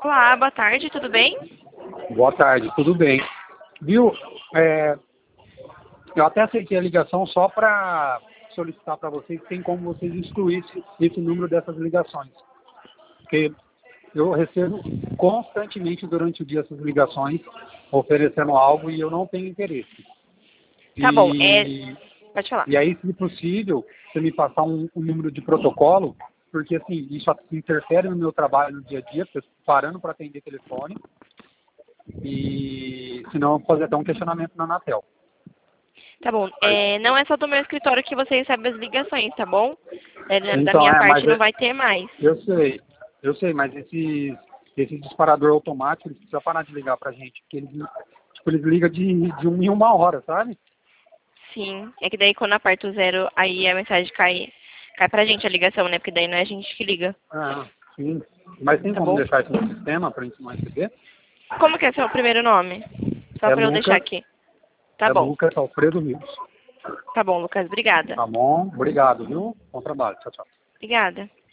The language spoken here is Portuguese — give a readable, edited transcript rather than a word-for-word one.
Olá, boa tarde, tudo bem? Boa tarde, tudo bem? Viu? Eu até aceitei a ligação só para solicitar para vocês se tem como vocês excluir esse número dessas ligações. Porque eu recebo constantemente durante o dia essas ligações oferecendo algo e eu não tenho interesse. Tá bom, pode falar. E aí, se possível, você me passar um número de protocolo, porque assim, isso interfere no meu trabalho no dia a dia, porque eu estou parando para atender telefone, e senão eu vou fazer até um questionamento na Anatel. Tá bom, não é só do meu escritório que você recebe as ligações, tá bom? Da Então, minha parte mas não vai ter mais. eu sei, mas esse disparador automático, eles precisam parar de ligar pra gente, porque eles ligam de 1 em 1 hora, sabe? Sim, é que daí quando aperta o 0, aí a mensagem cai pra gente a ligação, né? Porque daí não é a gente que liga, Ah, sim. Mas tem tá como bom? deixar isso no sistema pra gente não receber? Como que é seu primeiro nome? Só É pra eu deixar Lucas, aqui. Tá bom, Alfredo Rios. tá bom, Lucas, obrigada. Tá bom? Obrigado, viu? Bom trabalho. Tchau, tchau. Obrigada.